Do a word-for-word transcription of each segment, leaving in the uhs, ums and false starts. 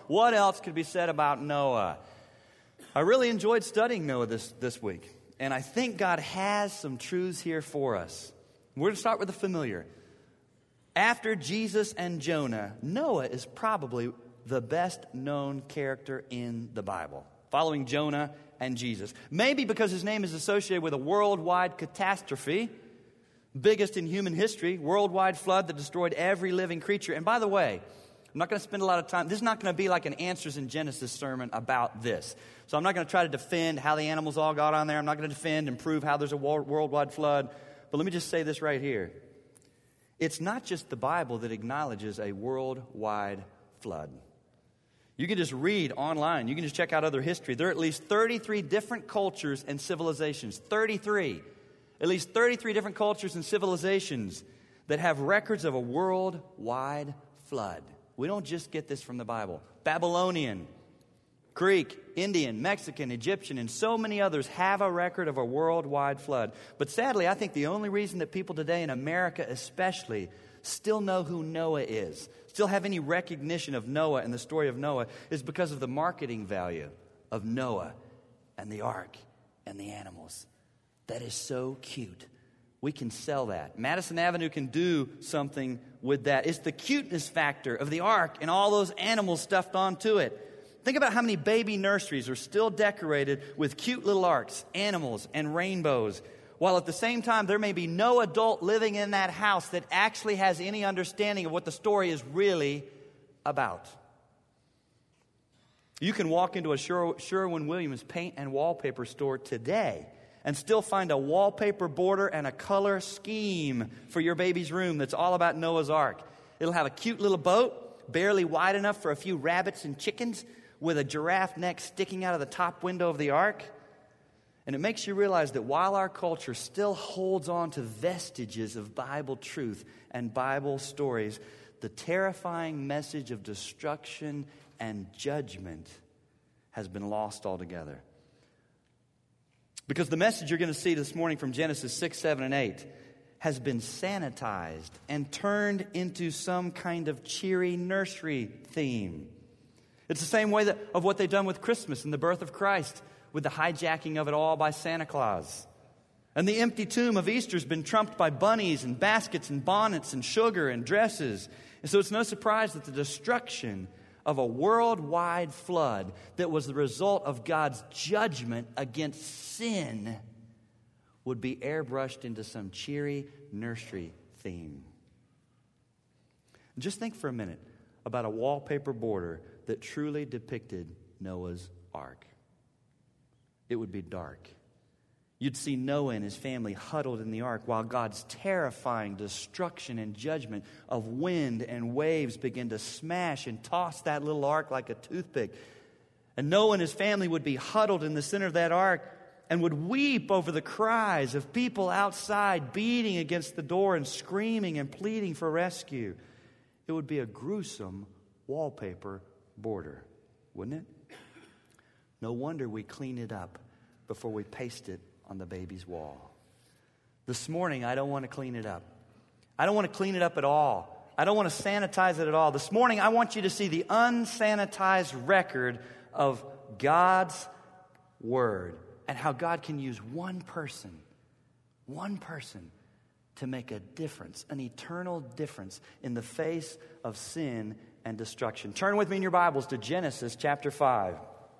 What else could be said about Noah? I really enjoyed studying Noah this, this week. And I think God has some truths here for us. We're going to start with the familiar. After Jesus and Jonah, Noah is probably the best known character in the Bible, following Jonah and Jesus. Maybe because his name is associated with a worldwide catastrophe, biggest in human history, worldwide flood that destroyed every living creature. And by the way, I'm not going to spend a lot of time. This is not going to be like an Answers in Genesis sermon about this. So I'm not going to try to defend how the animals all got on there. I'm not going to defend and prove how there's a worldwide flood. But let me just say this right here. It's not just the Bible that acknowledges a worldwide flood. You can just read online. You can just check out other history. There are at least thirty-three different cultures and civilizations. thirty-three. At least thirty-three different cultures and civilizations that have records of a worldwide flood. We don't just get this from the Bible. Babylonian, Greek, Indian, Mexican, Egyptian, and so many others have a record of a worldwide flood. But sadly, I think the only reason that people today in America especially still know who Noah is, still have any recognition of Noah and the story of Noah, is because of the marketing value of Noah and the ark and the animals. That is so cute. We can sell that. Madison Avenue can do something with that. It's the cuteness factor of the ark and all those animals stuffed onto it. Think about how many baby nurseries are still decorated with cute little arks, animals, and rainbows, while at the same time there may be no adult living in that house that actually has any understanding of what the story is really about. You can walk into a Sher- Sherwin-Williams paint and wallpaper store today and still find a wallpaper border and a color scheme for your baby's room that's all about Noah's Ark. It'll have a cute little boat, barely wide enough for a few rabbits and chickens, with a giraffe neck sticking out of the top window of the ark. And it makes you realize that while our culture still holds on to vestiges of Bible truth and Bible stories, the terrifying message of destruction and judgment has been lost altogether. Because the message you're going to see this morning from Genesis six, seven, and eight has been sanitized and turned into some kind of cheery nursery theme. It's the same way that, of what they've done with Christmas and the birth of Christ, with the hijacking of it all by Santa Claus. And the empty tomb of Easter has been trumped by bunnies and baskets and bonnets and sugar and dresses. And so it's no surprise that the destruction of a worldwide flood that was the result of God's judgment against sin would be airbrushed into some cheery nursery theme. Just think for a minute about a wallpaper border that truly depicted Noah's Ark. It would be dark. You'd see Noah and his family huddled in the ark while God's terrifying destruction and judgment of wind and waves begin to smash and toss that little ark like a toothpick. And Noah and his family would be huddled in the center of that ark and would weep over the cries of people outside beating against the door and screaming and pleading for rescue. It would be a gruesome wallpaper border, wouldn't it? No wonder we clean it up before we paste it on the baby's wall. This morning, I don't want to clean it up. I don't want to clean it up at all. I don't want to sanitize it at all. This morning, I want you to see the unsanitized record of God's Word and how God can use one person, one person, to make a difference, an eternal difference in the face of sin and destruction. Turn with me in your Bibles to Genesis chapter five.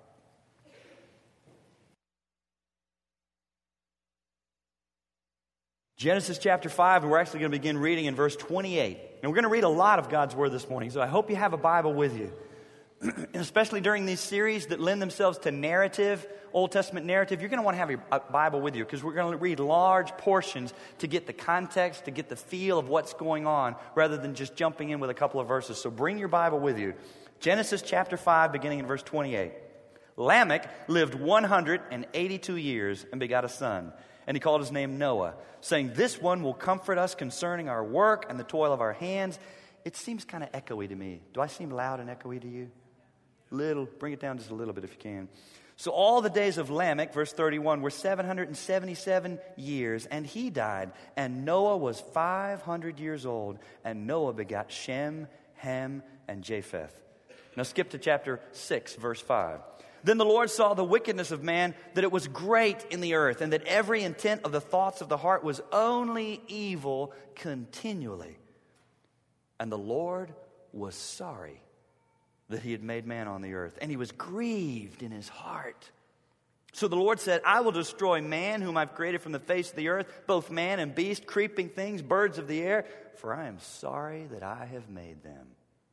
Genesis chapter five, and we're actually going to begin reading in verse twenty-eight. And we're going to read a lot of God's Word this morning, so I hope you have a Bible with you. And especially during these series that lend themselves to narrative, Old Testament narrative, you're going to want to have a Bible with you because we're going to read large portions to get the context, to get the feel of what's going on, rather than just jumping in with a couple of verses. So bring your Bible with you. Genesis chapter five, beginning in verse twenty-eight. Lamech lived one hundred eighty-two years and begot a son. And he called his name Noah, saying, "This one will comfort us concerning our work and the toil of our hands." It seems kind of echoey to me. Do I seem loud and echoey to you? Little. Bring it down just a little bit if you can. So all the days of Lamech, verse thirty-one, were seven hundred seventy-seven years, and he died. And Noah was five hundred years old, and Noah begot Shem, Ham, and Japheth. Now skip to chapter six, verse five. Then the Lord saw the wickedness of man, that it was great in the earth, and that every intent of the thoughts of the heart was only evil continually. And the Lord was sorry that he had made man on the earth, and he was grieved in his heart. So the Lord said, I will destroy man whom I've created from the face of the earth, both man and beast, creeping things, birds of the air, for I am sorry that I have made them.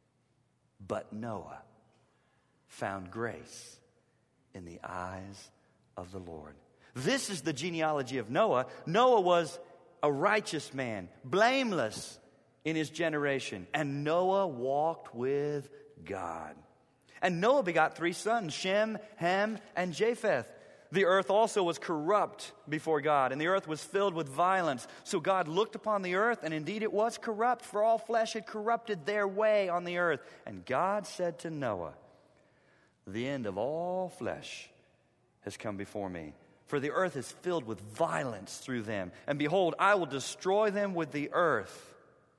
But Noah found grace in the eyes of the Lord. This is the genealogy of Noah. Noah was a righteous man, blameless in his generation, and Noah walked with God. And Noah begot three sons, Shem, Ham, and Japheth. The earth also was corrupt before God, and the earth was filled with violence. So God looked upon the earth, and indeed it was corrupt, for all flesh had corrupted their way on the earth. And God said to Noah, the end of all flesh has come before me, for the earth is filled with violence through them. And behold, I will destroy them with the earth.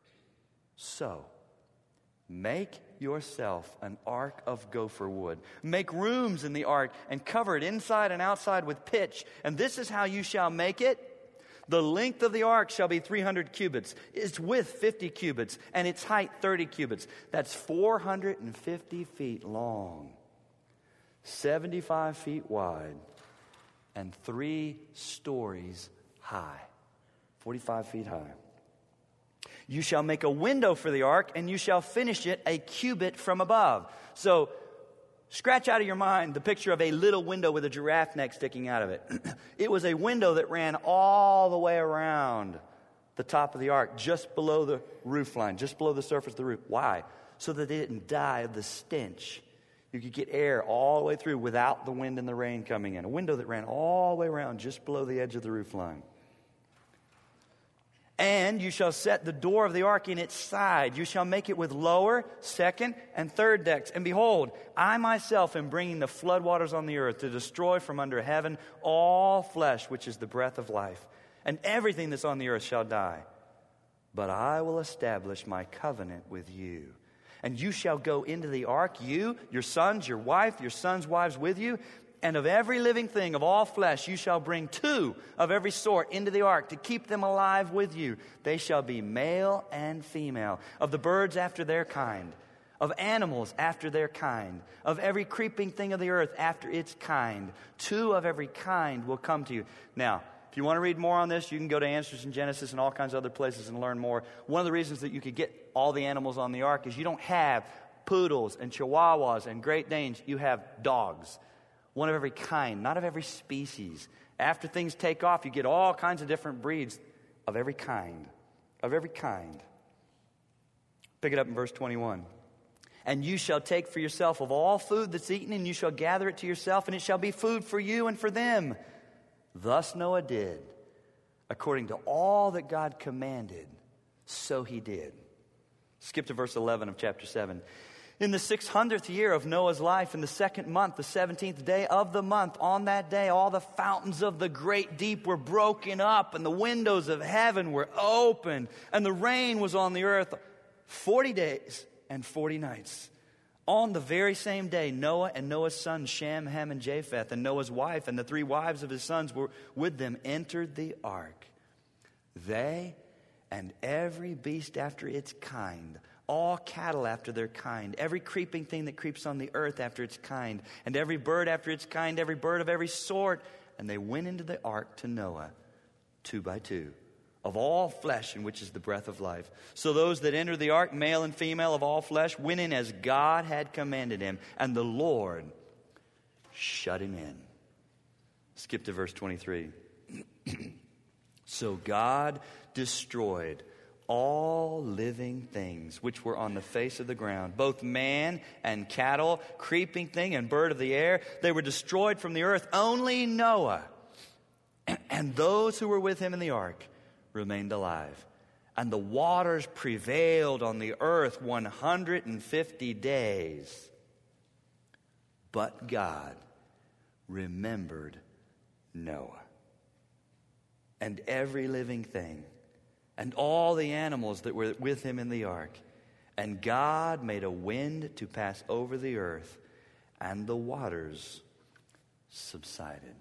So make yourself an ark of gopher wood. Make rooms in the ark and cover it inside and outside with pitch. And this is how you shall make it. The length of the ark shall be three hundred cubits, its width fifty cubits, and its height thirty cubits. That's four hundred fifty feet long, seventy-five feet wide, and three stories high, forty-five feet high. You shall make a window for the ark, and you shall finish it a cubit from above. So, scratch out of your mind the picture of a little window with a giraffe neck sticking out of it. It was a window that ran all the way around the top of the ark, just below the roof line, just below the surface of the roof. Why? So that they didn't die of the stench. You could get air all the way through without the wind and the rain coming in. A window that ran all the way around, just below the edge of the roof line. And you shall set the door of the ark in its side. You shall make it with lower, second, and third decks. And behold, I myself am bringing the floodwaters on the earth to destroy from under heaven all flesh, which is the breath of life. And everything that's on the earth shall die. But I will establish my covenant with you. And you shall go into the ark, you, your sons, your wife, your sons' wives with you. And of every living thing of all flesh you shall bring two of every sort into the ark to keep them alive with you. They shall be male and female, of the birds after their kind, of animals after their kind, of every creeping thing of the earth after its kind. Two of every kind will come to you. Now, if you want to read more on this, you can go to Answers in Genesis and all kinds of other places and learn more. One of the reasons that you could get all the animals on the ark is you don't have poodles and chihuahuas and Great Danes. You have dogs. One of every kind, not of every species. After things take off, you get all kinds of different breeds of every kind. Of every kind. Pick it up in verse twenty-one. And you shall take for yourself of all food that's eaten, and you shall gather it to yourself, and it shall be food for you and for them. Thus Noah did, according to all that God commanded, so he did. Skip to verse eleven of chapter seven. In the six hundredth year of Noah's life, in the second month, the seventeenth day of the month, on that day, all the fountains of the great deep were broken up, and the windows of heaven were opened, and the rain was on the earth forty days and forty nights. On the very same day, Noah and Noah's sons, Shem, Ham, and Japheth, and Noah's wife, and the three wives of his sons were with them, entered the ark. They and every beast after its kind, all cattle after their kind, every creeping thing that creeps on the earth after its kind, and every bird after its kind, every bird of every sort. And they went into the ark to Noah, two by two, of all flesh, in which is the breath of life. So those that entered the ark, male and female of all flesh, went in as God had commanded him, and the Lord shut him in. Skip to verse twenty-three. So God destroyed all living things which were on the face of the ground, both man and cattle, creeping thing and bird of the air. They were destroyed from the earth. Only Noah and those who were with him in the ark remained alive. And the waters prevailed on the earth one hundred fifty days. But God remembered Noah and every living thing, and all the animals that were with him in the ark. And God made a wind to pass over the earth, and the waters subsided.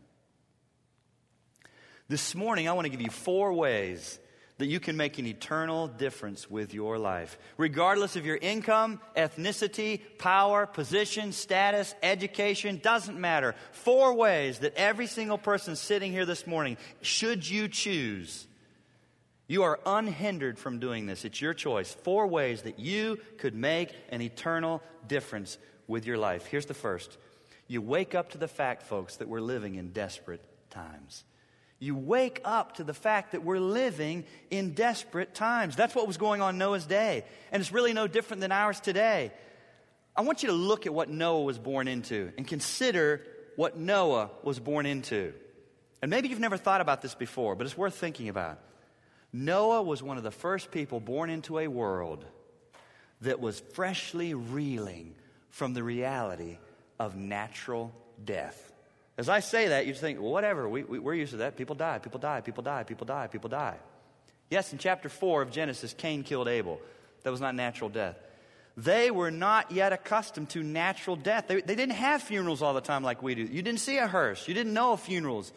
This morning, I want to give you four ways that you can make an eternal difference with your life. Regardless of your income, ethnicity, power, position, status, education, doesn't matter. Four ways that every single person sitting here this morning, should you choose, you are unhindered from doing this. It's your choice. Four ways that you could make an eternal difference with your life. Here's the first. You wake up to the fact, folks, that we're living in desperate times. You wake up to the fact that we're living in desperate times. That's what was going on Noah's day. And it's really no different than ours today. I want you to look at what Noah was born into and consider what Noah was born into. And maybe you've never thought about this before, but it's worth thinking about. Noah was one of the first people born into a world that was freshly reeling from the reality of natural death. As I say that, you think, well, whatever, we, we, we're used to that. People die, people die, people die, people die, people die. Yes, in chapter four of Genesis, Cain killed Abel. That was not natural death. They were not yet accustomed to natural death. They, they didn't have funerals all the time like we do. You didn't see a hearse. You didn't know of funerals.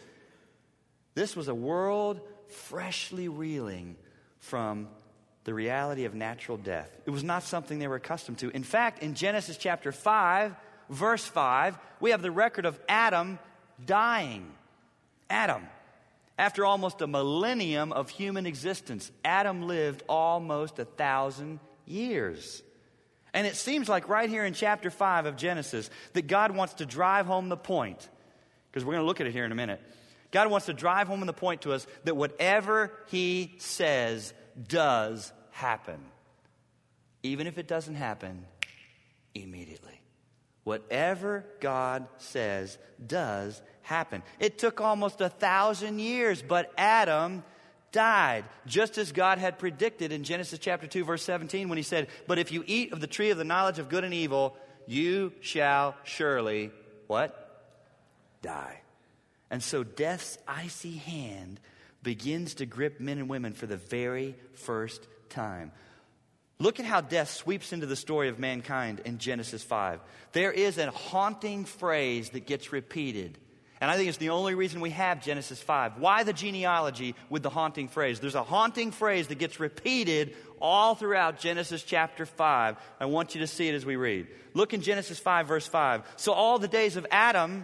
This was a world freshly reeling from the reality of natural death. It was not something they were accustomed to. In fact, in Genesis chapter five, verse five, we have the record of Adam dying. Adam. After almost a millennium of human existence, Adam lived almost a thousand years. And it seems like right here in chapter five of Genesis that God wants to drive home the point, because we're going to look at it here in a minute. God wants to drive home the point to us that whatever He says does happen, even if it doesn't happen immediately. Whatever God says does happen. It took almost a thousand years, but Adam died, just as God had predicted in Genesis chapter two, verse seventeen, when He said, "But if you eat of the tree of the knowledge of good and evil, you shall surely," what? Die. And so death's icy hand begins to grip men and women for the very first time. Look at how death sweeps into the story of mankind in Genesis five. There is a haunting phrase that gets repeated. And I think it's the only reason we have Genesis five. Why the genealogy with the haunting phrase? There's a haunting phrase that gets repeated all throughout Genesis chapter five. I want you to see it as we read. Look in Genesis five, verse five. So all the days of Adam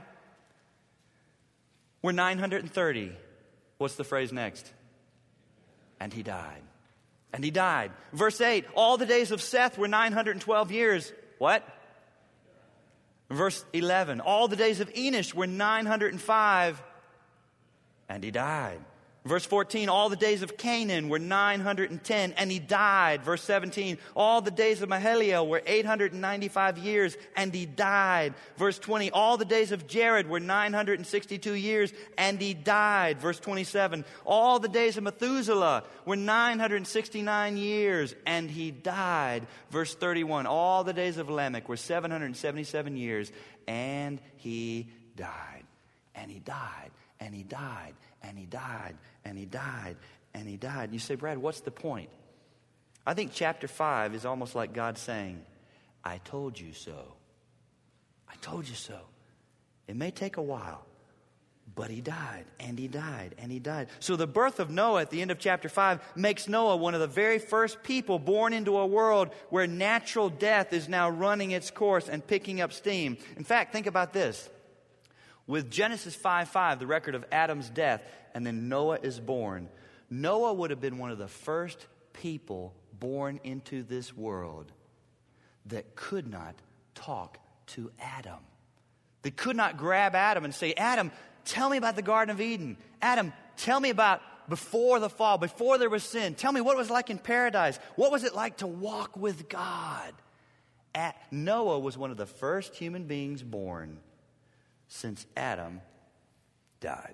were nine hundred thirty. What's the phrase next? And he died. And he died. Verse eight, all the days of Seth were nine hundred twelve years. What? Verse eleven, all the days of Enosh were nine hundred five. And he died. Verse fourteen, all the days of Canaan were nine hundred ten, and he died. Verse seventeen, all the days of Mahalalel were eight hundred ninety-five years, and he died. Verse twenty, all the days of Jared were nine hundred sixty-two years, and he died. Verse twenty-seven, all the days of Methuselah were nine hundred sixty-nine years, and he died. Verse thirty-one, all the days of Lamech were seven hundred seventy-seven years, and he died. And he died, and he died, and he died, and he died, and he died. And you say, Brad, what's the point? I think chapter five is almost like God saying, I told you so. I told you so. It may take a while, but he died, and he died, and he died. So the birth of Noah at the end of chapter five makes Noah one of the very first people born into a world where natural death is now running its course and picking up steam. In fact, think about this. With Genesis five five, the record of Adam's death, and then Noah is born, Noah would have been one of the first people born into this world that could not talk to Adam. They could not grab Adam and say, Adam, tell me about the Garden of Eden. Adam, tell me about before the fall, before there was sin. Tell me what it was like in paradise. What was it like to walk with God? At, Noah was one of the first human beings born since Adam died.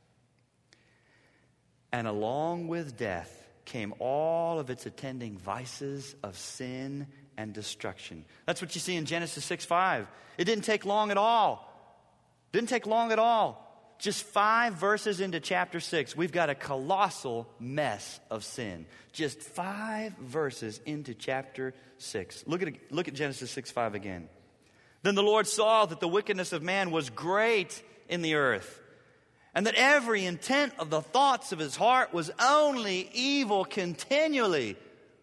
And along with death came all of its attending vices of sin and destruction. That's what you see in Genesis six five. It didn't take long at all. Didn't take long at all just five verses into chapter six, we've got a colossal mess of sin. Just five verses into chapter six. Look at, look at Genesis six five again. Then the Lord saw that the wickedness of man was great in the earth, and that every intent of the thoughts of his heart was only evil continually.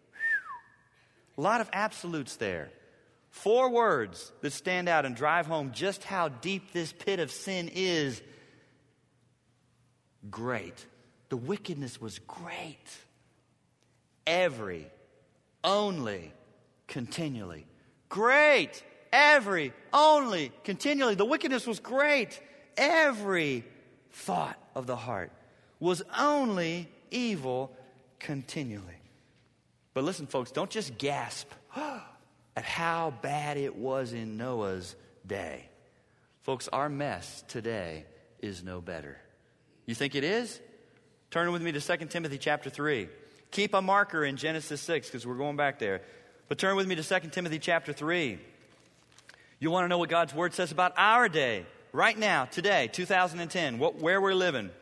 A lot of absolutes there. Four words that stand out and drive home just how deep this pit of sin is. Great. The wickedness was great. Every, only, continually. Great. Every, only, continually. The wickedness was great. Every thought of the heart was only evil continually. But listen, folks, don't just gasp at how bad it was in Noah's day. Folks, our mess today is no better. You think it is? Turn with me to Second Timothy chapter three. Keep a marker in Genesis six because we're going back there. But turn with me to Second Timothy chapter three. You want to know what God's Word says about our day, right now, today, two thousand ten, what, where we're living.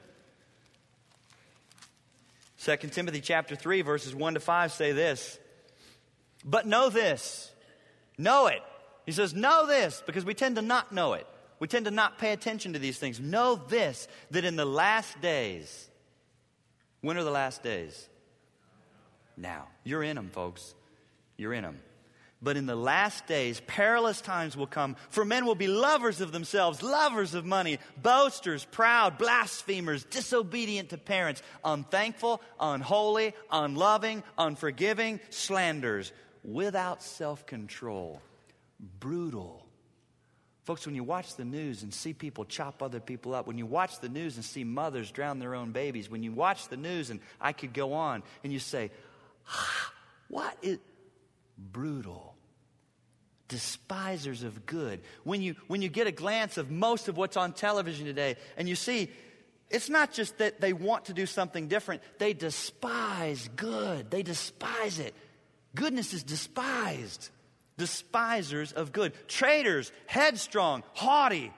Second Timothy chapter three, verses one to five say this. But know this. Know it. He says, know this, because we tend to not know it. We tend to not pay attention to these things. Know this, that in the last days, when are the last days? Now. You're in them, folks. You're in them. But in the last days, perilous times will come, for men will be lovers of themselves, lovers of money, boasters, proud, blasphemers, disobedient to parents, unthankful, unholy, unloving, unforgiving, slanderers, without self-control, brutal. Folks, when you watch the news and see people chop other people up, when you watch the news and see mothers drown their own babies, when you watch the news, and I could go on, and you say, ah, what is... brutal, despisers of good. When you when you get a glance of most of what's on television today, and you see, it's not just that they want to do something different. They despise good. They despise it. Goodness is despised. Despisers of good. Traitors, headstrong, haughty,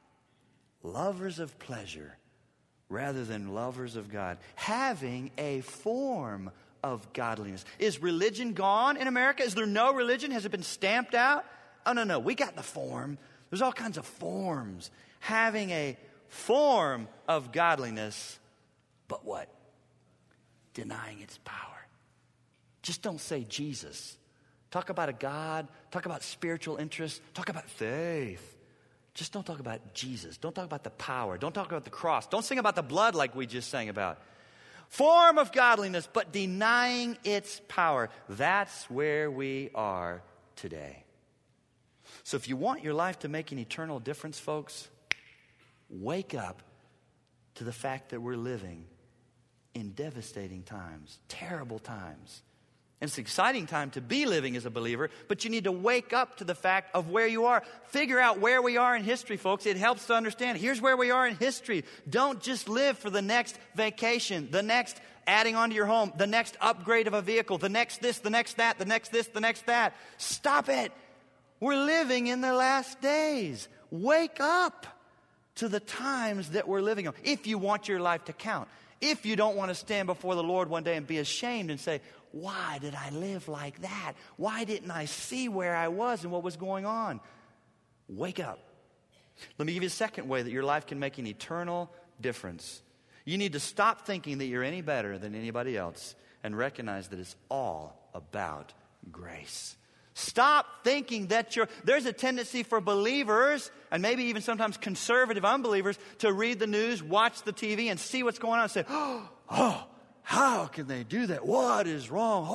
lovers of pleasure rather than lovers of God, having a form of godliness. Is religion gone in America? Is there no religion? Has it been stamped out? Oh, no, no. We got the form. There's all kinds of forms. Having a form of godliness, but what? Denying its power. Just don't say Jesus. Talk about a God. Talk about spiritual interests. Talk about faith. Just don't talk about Jesus. Don't talk about the power. Don't talk about the cross. Don't sing about the blood like we just sang about. Form of godliness, but denying its power. That's where we are today. So if you want your life to make an eternal difference, folks, wake up to the fact that we're living in devastating times, terrible times. And it's an exciting time to be living as a believer, but you need to wake up to the fact of where you are. Figure out where we are in history, folks. It helps to understand. Here's where we are in history. Don't just live for the next vacation, the next adding onto your home, the next upgrade of a vehicle, the next this, the next that, the next this, the next that. Stop it. We're living in the last days. Wake up to the times that we're living on. If you want your life to count. If you don't want to stand before the Lord one day and be ashamed and say, why did I live like that? Why didn't I see where I was and what was going on? Wake up. Let me give you a second way that your life can make an eternal difference. You need to stop thinking that you're any better than anybody else and recognize that it's all about grace. Stop thinking that you're... There's a tendency for believers, and maybe even sometimes conservative unbelievers, to read the news, watch the T V, and see what's going on and say, oh, how can they do that? What is wrong?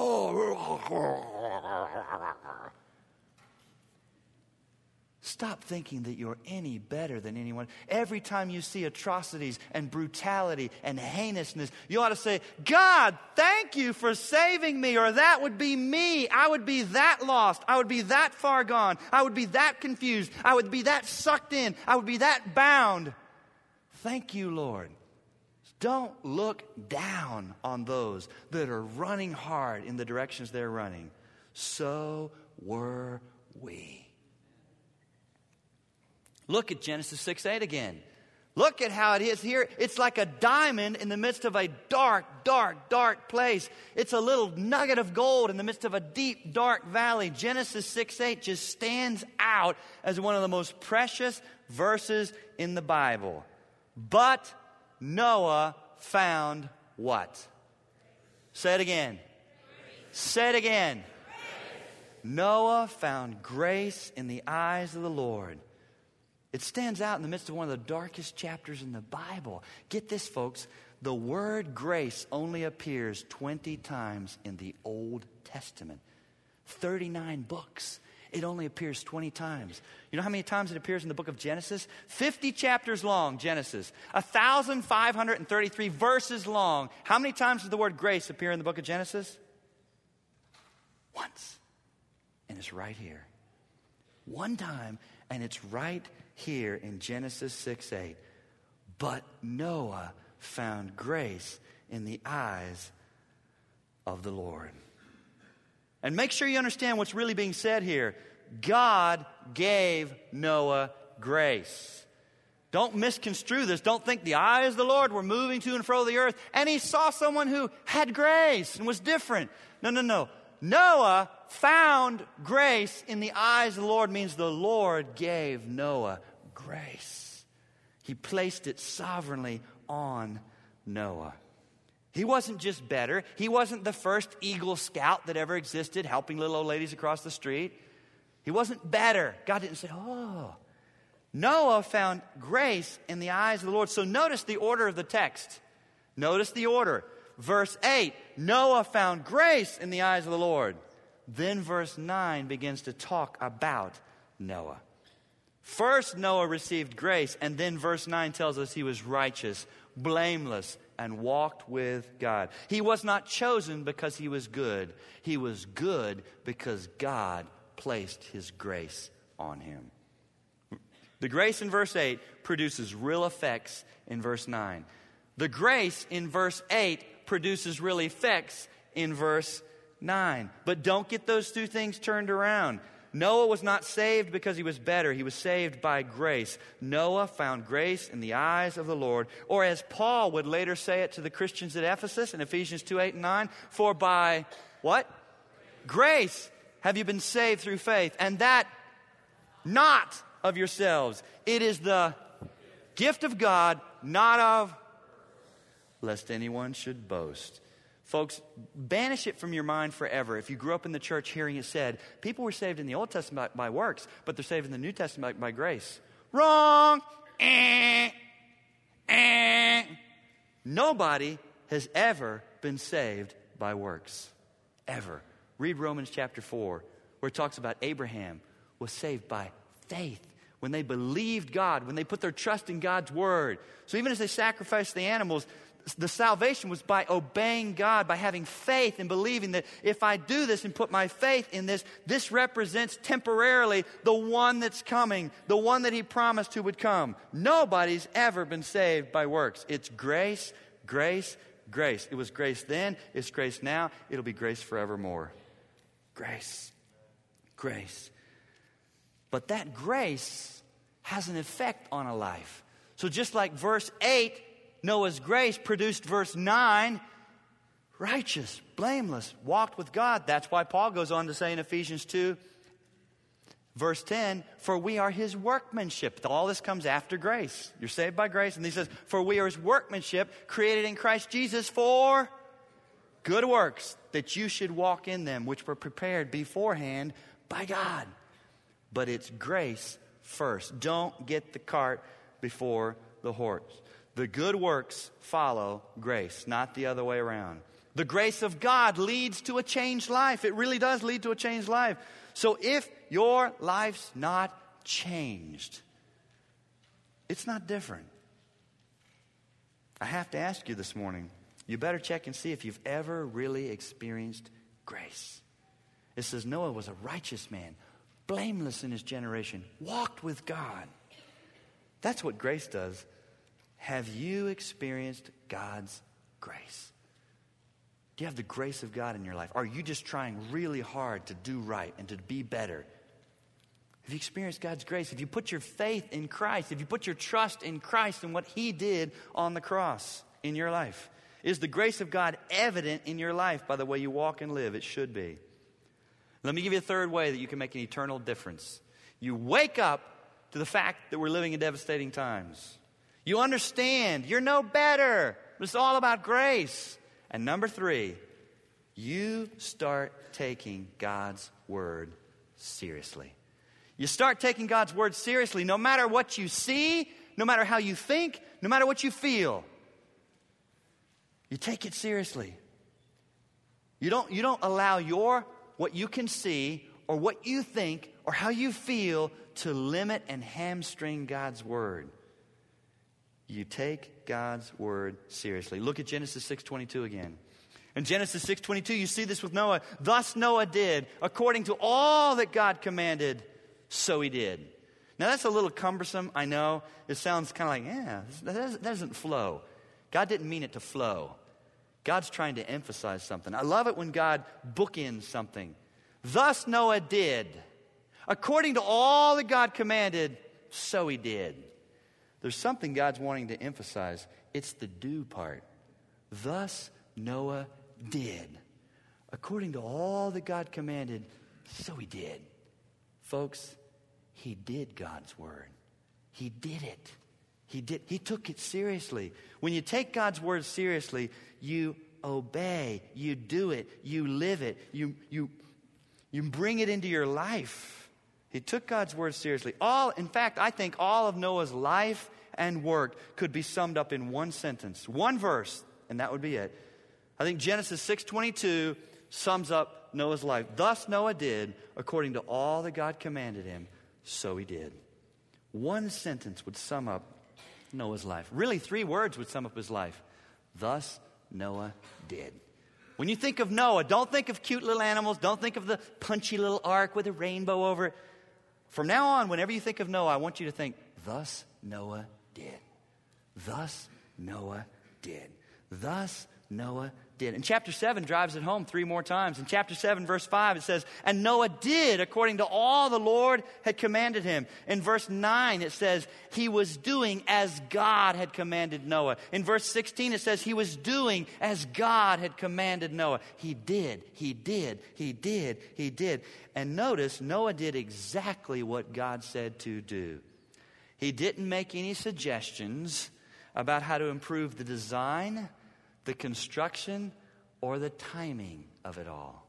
Oh. Stop thinking that you're any better than anyone. Every time you see atrocities and brutality and heinousness, you ought to say, God, thank you for saving me, or that would be me. I would be that lost. I would be that far gone. I would be that confused. I would be that sucked in. I would be that bound. Thank you, Lord. Don't look down on those that are running hard in the directions they're running. So were we. Look at Genesis six eight again. Look at how it is here. It's like a diamond in the midst of a dark, dark, dark place. It's a little nugget of gold in the midst of a deep, dark valley. Genesis six eight just stands out as one of the most precious verses in the Bible. But Noah found what? Say it again. Say it again. Noah found grace in the eyes of the Lord. It stands out in the midst of one of the darkest chapters in the Bible. Get this, folks. The word grace only appears twenty times in the Old Testament. thirty-nine books. It only appears twenty times. You know how many times it appears in the book of Genesis? fifty chapters long, Genesis. one thousand five hundred thirty-three verses long. How many times does the word grace appear in the book of Genesis? Once. And it's right here. One time, and it's right here in Genesis six eight. But Noah found grace in the eyes of the Lord. And make sure you understand what's really being said here. God gave Noah grace. Don't misconstrue this. Don't think the eyes of the Lord were moving to and fro the earth, and he saw someone who had grace and was different. No, no, no. Noah found grace in the eyes of the Lord means the Lord gave Noah grace. He placed it sovereignly on Noah. He wasn't just better. He wasn't the first Eagle Scout that ever existed helping little old ladies across the street. He wasn't better. God didn't say, oh. Noah found grace in the eyes of the Lord. So notice the order of the text. Notice the order. Verse eight, Noah found grace in the eyes of the Lord. Then verse nine begins to talk about Noah. First, Noah received grace, and then verse nine tells us he was righteous, blameless, and walked with God. He was not chosen because he was good. He was good because God placed his grace on him. The grace in verse eight produces real effects in verse nine. The grace in verse eight produces real effects in verse nine. But don't get those two things turned around. Noah was not saved because he was better. He was saved by grace. Noah found grace in the eyes of the Lord. Or as Paul would later say it to the Christians at Ephesus in Ephesians two, eight, and nine, for by what? Grace have you been saved through faith, and that not of yourselves. It is the gift of God, not of, lest anyone should boast. Folks, banish it from your mind forever. If you grew up in the church hearing it said, people were saved in the Old Testament by, by works, but they're saved in the New Testament by, by grace. Wrong! Eh, eh. Nobody has ever been saved by works. Ever. Read Romans chapter four, where it talks about Abraham was saved by faith. When they believed God, when they put their trust in God's word. So even as they sacrificed the animals, the salvation was by obeying God, by having faith and believing that if I do this and put my faith in this, this represents temporarily the one that's coming, the one that he promised who would come. Nobody's ever been saved by works. It's grace, grace, grace. It was grace then, it's grace now, it'll be grace forevermore. Grace, grace. But that grace has an effect on a life. So just like verse eight, Noah's grace produced verse nine, righteous, blameless, walked with God. That's why Paul goes on to say in Ephesians two, verse ten, for we are his workmanship. All this comes after grace. You're saved by grace. And he says, for we are his workmanship, created in Christ Jesus for good works, that you should walk in them, which were prepared beforehand by God. But it's grace first. Don't get the cart before the horse. The good works follow grace, not the other way around. The grace of God leads to a changed life. It really does lead to a changed life. So if your life's not changed, it's not different. I have to ask you this morning, you better check and see if you've ever really experienced grace. It says Noah was a righteous man, blameless in his generation, walked with God. That's what grace does. Have you experienced God's grace? Do you have the grace of God in your life? Are you just trying really hard to do right and to be better? if you experience God's grace, if you put your faith in Christ, if you put your trust in Christ and what he did on the cross in your life, is the grace of God evident in your life by the way you walk and live? It should be. Let me give you a third way that you can make an eternal difference. You wake up to the fact that we're living in devastating times. You understand you're no better. It's all about grace. And number three, you start taking God's word seriously. You start taking God's word seriously no matter what you see, no matter how you think, no matter what you feel. You take it seriously. You don't, you don't allow your, what you can see or what you think or how you feel to limit and hamstring God's word. You take God's word seriously. Look at Genesis six twenty-two again. In Genesis six twenty-two, you see this with Noah. Thus Noah did, according to all that God commanded, so he did. Now that's a little cumbersome, I know. It sounds kind of like, yeah, that doesn't, that doesn't flow. God didn't mean it to flow. God's trying to emphasize something. I love it when God bookends something. Thus Noah did, according to all that God commanded, so he did. There's something God's wanting to emphasize. It's the do part. Thus Noah did, according to all that God commanded, so he did. Folks, he did God's word. He did it. He did. He took it seriously. When you take God's word seriously, you obey, you do it, you live it, you you you bring it into your life. He took God's word seriously. All, in fact, I think all of Noah's life and work could be summed up in one sentence, one verse, and that would be it. I think Genesis six twenty-two sums up Noah's life. Thus Noah did, according to all that God commanded him, so he did. One sentence would sum up Noah's life. Really, three words would sum up his life. Thus Noah did. When you think of Noah, don't think of cute little animals. Don't think of the punchy little ark with a rainbow over it. From now on, whenever you think of Noah, I want you to think, thus Noah did. Thus Noah did. Thus Noah did. And chapter seven drives it home three more times. In chapter seven, verse five, it says, and Noah did according to all the Lord had commanded him. In verse nine, it says, he was doing as God had commanded Noah. In verse sixteen, it says, he was doing as God had commanded Noah. He did, he did, he did, he did. And notice, Noah did exactly what God said to do. He didn't make any suggestions about how to improve the design, the construction, or the timing of it all.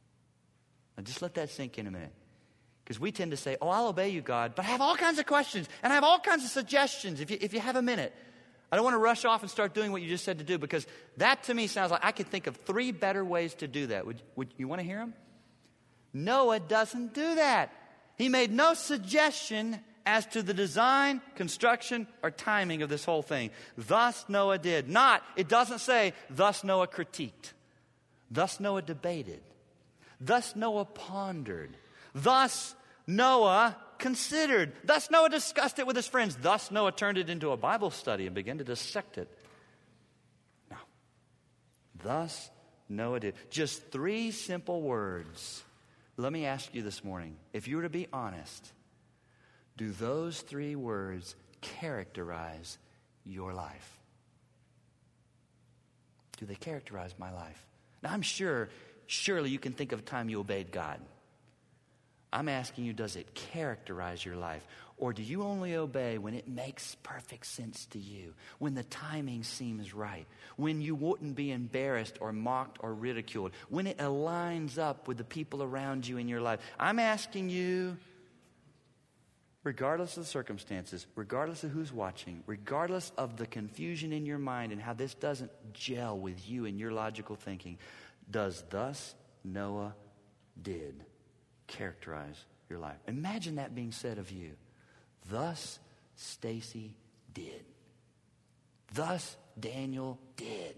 Now just let that sink in a minute. Because we tend to say, oh, I'll obey you, God, but I have all kinds of questions and I have all kinds of suggestions if you, if you have a minute. I don't want to rush off and start doing what you just said to do, because that to me sounds like I could think of three better ways to do that. Would, would you want to hear them? Noah doesn't do that. He made no suggestion as to the design, construction, or timing of this whole thing. Thus Noah did. Not, it doesn't say, thus Noah critiqued. Thus Noah debated. Thus Noah pondered. Thus Noah considered. Thus Noah discussed it with his friends. Thus Noah turned it into a Bible study and began to dissect it. No. Thus Noah did. Just three simple words. Let me ask you this morning, if you were to be honest, do those three words characterize your life? Do they characterize my life? Now, I'm sure, surely you can think of a time you obeyed God. I'm asking you, does it characterize your life? Or do you only obey when it makes perfect sense to you? When the timing seems right? When you wouldn't be embarrassed or mocked or ridiculed? When it aligns up with the people around you in your life? I'm asking you, regardless of the circumstances, regardless of who's watching, regardless of the confusion in your mind and how this doesn't gel with you and your logical thinking, does thus Noah did characterize your life? Imagine that being said of you. Thus Stacy did. Thus Daniel did.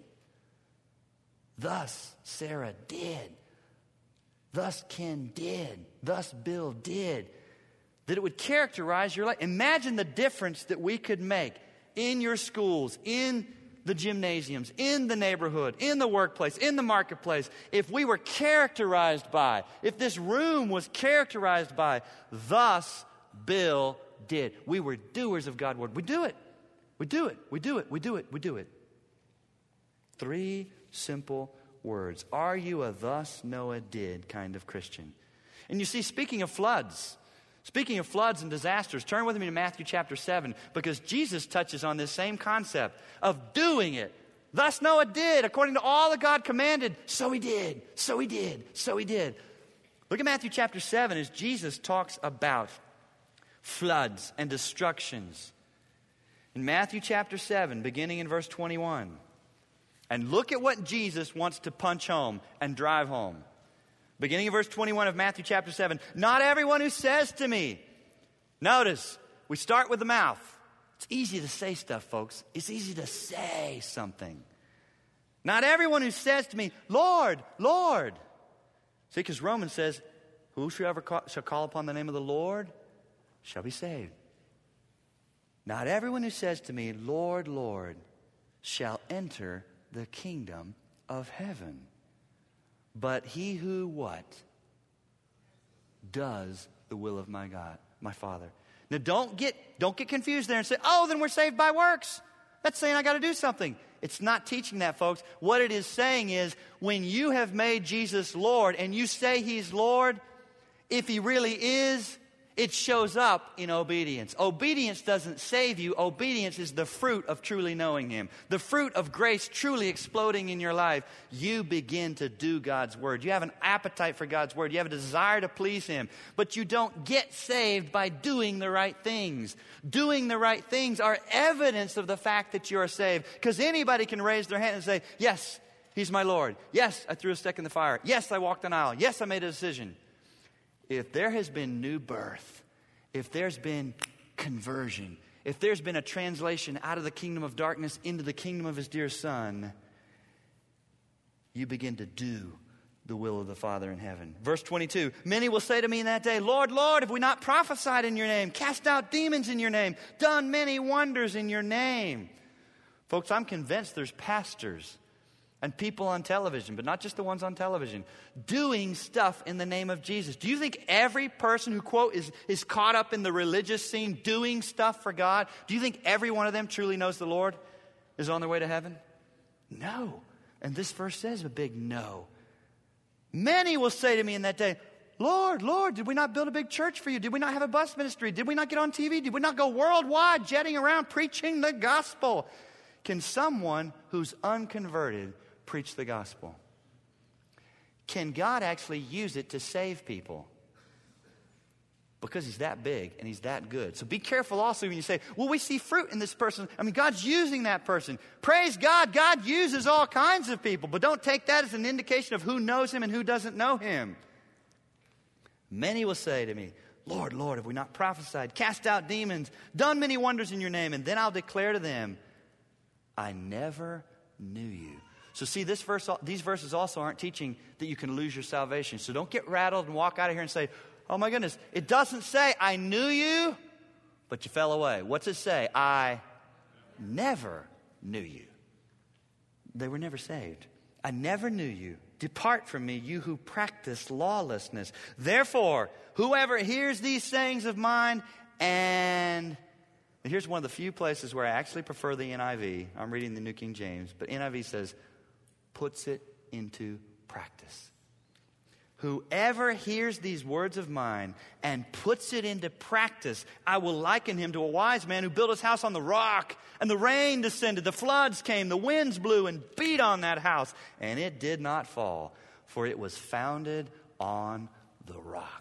Thus Sarah did. Thus Ken did. Thus Bill did. That it would characterize your life. Imagine the difference that we could make in your schools, in the gymnasiums, in the neighborhood, in the workplace, in the marketplace, if we were characterized by, if this room was characterized by, thus Bill did. We were doers of God's word. We do it. We do it. We do it. We do it. We do it. Three simple words. Are you a thus Noah did kind of Christian? And you see, speaking of floods, speaking of floods and disasters, turn with me to Matthew chapter seven, because Jesus touches on this same concept of doing it. Thus Noah did, according to all that God commanded. So he did, so he did, so he did. Look at Matthew chapter seven as Jesus talks about floods and destructions. In Matthew chapter seven, beginning in verse twenty-one. And look at what Jesus wants to punch home and drive home. Beginning of verse twenty-one of Matthew chapter seven. Not everyone who says to me. Notice, we start with the mouth. It's easy to say stuff, folks. It's easy to say something. Not everyone who says to me, Lord, Lord. See, because Romans says, whosoever call, shall call upon the name of the Lord shall be saved. Not everyone who says to me, Lord, Lord, shall enter the kingdom of heaven, but he who what? Does the will of my God, my Father. Now don't get, don't get confused there and say, oh, then we're saved by works. That's saying I got to do something. It's not teaching that, folks. What it is saying is when you have made Jesus Lord and you say he's Lord, if he really is, it shows up in obedience. Obedience doesn't save you. Obedience is the fruit of truly knowing him. The fruit of grace truly exploding in your life. You begin to do God's word. You have an appetite for God's word. You have a desire to please him. But you don't get saved by doing the right things. Doing the right things are evidence of the fact that you are saved. Because anybody can raise their hand and say, yes, he's my Lord. Yes, I threw a stick in the fire. Yes, I walked an aisle. Yes, I made a decision. If there has been new birth, if there's been conversion, if there's been a translation out of the kingdom of darkness into the kingdom of his dear Son, you begin to do the will of the Father in heaven. Verse twenty-two, many will say to me in that day, Lord, Lord, have we not prophesied in your name, cast out demons in your name, done many wonders in your name? Folks, I'm convinced there's pastors and people on television, but not just the ones on television, doing stuff in the name of Jesus. Do you think every person who, quote, is, is caught up in the religious scene doing stuff for God, do you think every one of them truly knows the Lord, is on their way to heaven? No. And this verse says a big no. Many will say to me in that day, Lord, Lord, did we not build a big church for you? Did we not have a bus ministry? Did we not get on T V? Did we not go worldwide jetting around preaching the gospel? Can someone who's unconverted preach the gospel? Can God actually use it to save people? Because he's that big and he's that good. So be careful also when you say, well, we see fruit in this person. I mean, God's using that person. Praise God. God uses all kinds of people. But don't take that as an indication of who knows him and who doesn't know him. Many will say to me, Lord, Lord, have we not prophesied, cast out demons, done many wonders in your name? And then I'll declare to them, I never knew you. So see, this verse, these verses also aren't teaching that you can lose your salvation. So don't get rattled and walk out of here and say, oh my goodness, it doesn't say I knew you, but you fell away. What's it say? I never knew you. They were never saved. I never knew you. Depart from me, you who practice lawlessness. Therefore, whoever hears these sayings of mine and... Here's one of the few places where I actually prefer the N I V. I'm reading the New King James, but N I V says, puts it into practice. Whoever hears these words of mine and puts it into practice, I will liken him to a wise man who built his house on the rock, and the rain descended, the floods came, the winds blew and beat on that house, and it did not fall, for it was founded on the rock.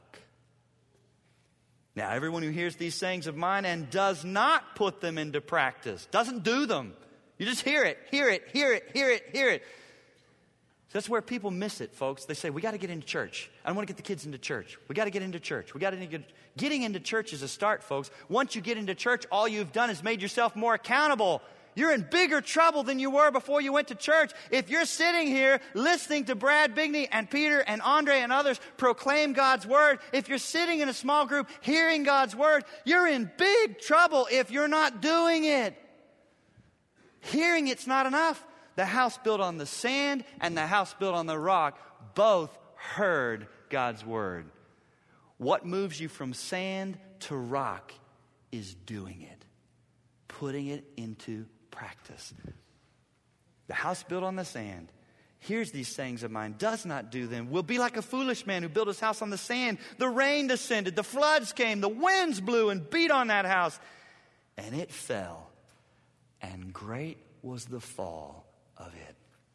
Now, everyone who hears these sayings of mine and does not put them into practice, doesn't do them. You just hear it, hear it, hear it, hear it, hear it. So that's where people miss it, folks. They say, we got to get into church. I want to get the kids into church. We got to get into church. We got to get... Getting into church is a start, folks. Once you get into church, all you've done is made yourself more accountable. You're in bigger trouble than you were before you went to church. If you're sitting here listening to Brad Bigney and Peter and Andre and others proclaim God's word, if you're sitting in a small group hearing God's word, you're in big trouble if you're not doing it. Hearing it's not enough. The house built on the sand and the house built on the rock both heard God's word. What moves you from sand to rock is doing it, putting it into practice. The house built on the sand, hears these sayings of mine, does not do them, will be like a foolish man who built his house on the sand. The rain descended, the floods came, the winds blew and beat on that house, and it fell, and great was the fall of it.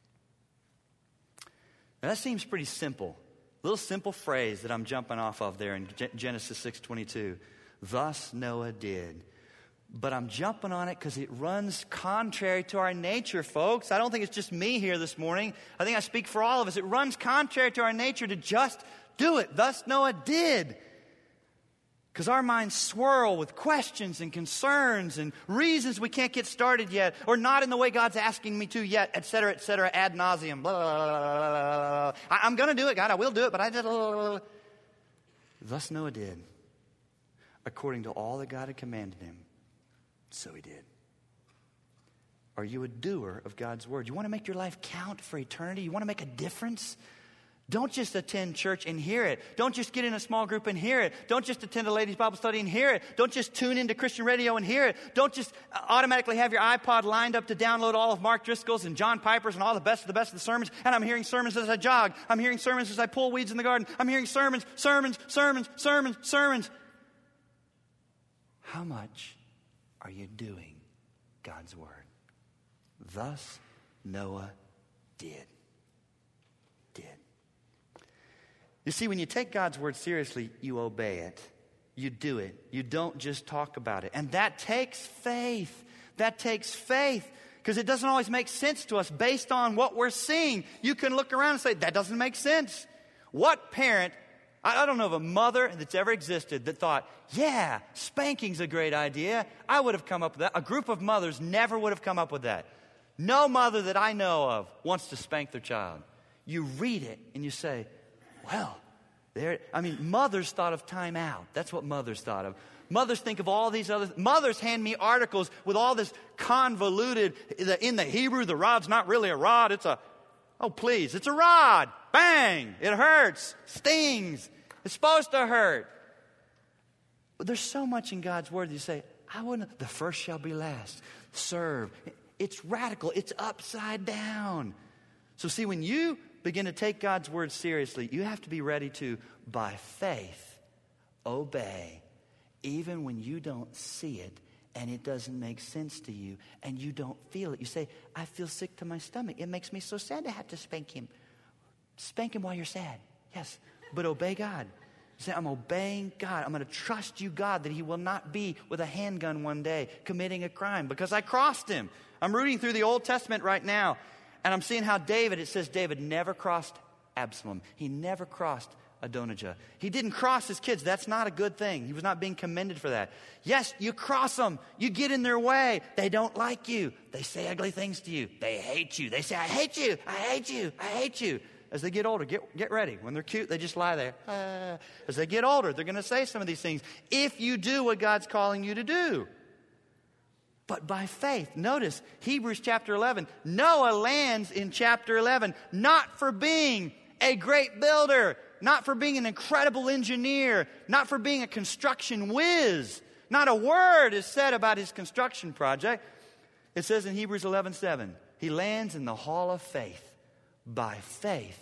Now that seems pretty simple. A little simple phrase that I'm jumping off of there in Genesis six twenty-two. Thus Noah did. But I'm jumping on it because it runs contrary to our nature, folks. I don't think it's just me here this morning. I think I speak for all of us. It runs contrary to our nature to just do it. Thus Noah did. Because our minds swirl with questions and concerns and reasons we can't get started yet, or not in the way God's asking me to yet, et cetera, et cetera, ad nauseum. Blah, blah, blah, blah, blah. I, I'm going to do it, God. I will do it, but I did. Blah, blah, blah. Thus Noah did, according to all that God had commanded him. So he did. Are you a doer of God's word? You want to make your life count for eternity? You want to make a difference? Don't just attend church and hear it. Don't just get in a small group and hear it. Don't just attend a ladies' Bible study and hear it. Don't just tune into Christian radio and hear it. Don't just automatically have your iPod lined up to download all of Mark Driscoll's and John Piper's and all the best of the best of the sermons. And I'm hearing sermons as I jog. I'm hearing sermons as I pull weeds in the garden. I'm hearing sermons, sermons, sermons, sermons, sermons. How much are you doing God's word? Thus Noah did. Did. You see, when you take God's word seriously, you obey it. You do it. You don't just talk about it. And that takes faith. That takes faith. Because it doesn't always make sense to us based on what we're seeing. You can look around and say, that doesn't make sense. What parent, I don't know of a mother that's ever existed that thought, yeah, spanking's a great idea. I would have come up with that. A group of mothers never would have come up with that. No mother that I know of wants to spank their child. You read it and you say, well, there, I mean, mothers thought of time out. That's what mothers thought of. Mothers think of all these other, mothers hand me articles with all this convoluted, in the Hebrew, the rod's not really a rod, it's a, oh please, it's a rod. Bang, it hurts, stings, it's supposed to hurt. But there's so much in God's word that you say, I wouldn't, the first shall be last. Serve. It's radical, it's upside down. So see, when you begin to take God's word seriously, you have to be ready to, by faith, obey, even when you don't see it and it doesn't make sense to you and you don't feel it. You say, I feel sick to my stomach. It makes me so sad to have to spank him. Spank him while you're sad. Yes, but obey God. You say, I'm obeying God. I'm going to trust you, God, that he will not be with a handgun one day committing a crime because I crossed him. I'm reading through the Old Testament right now. And I'm seeing how David, it says David never crossed Absalom. He never crossed Adonijah. He didn't cross his kids. That's not a good thing. He was not being commended for that. Yes, you cross them. You get in their way. They don't like you. They say ugly things to you. They hate you. They say, I hate you. I hate you. I hate you. As they get older, get, get ready. When they're cute, they just lie there. Uh, as they get older, they're going to say some of these things. If you do what God's calling you to do. But by faith, notice Hebrews chapter eleven. Noah lands in chapter eleven, not for being a great builder, not for being an incredible engineer, not for being a construction whiz. Not a word is said about his construction project. It says in Hebrews eleven seven, he lands in the hall of faith. By faith,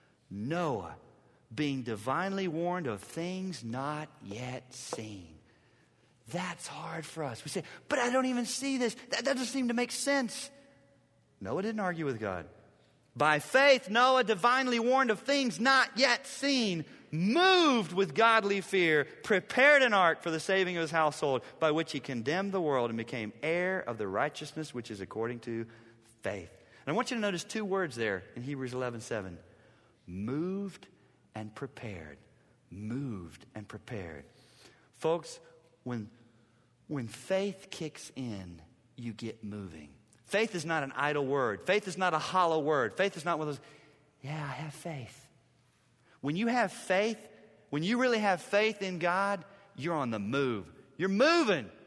Noah, being divinely warned of things not yet seen. That's hard for us. We say, but I don't even see this. That doesn't seem to make sense. Noah didn't argue with God. By faith, Noah, divinely warned of things not yet seen, moved with godly fear, prepared an ark for the saving of his household, by which he condemned the world and became heir of the righteousness which is according to faith. And I want you to notice two words there in Hebrews eleven seven. Moved and prepared. Moved and prepared. Folks, when When faith kicks in, you get moving. Faith is not an idle word. Faith is not a hollow word. Faith is not one of those, yeah, I have faith. When you have faith, when you really have faith in God, you're on the move. You're moving.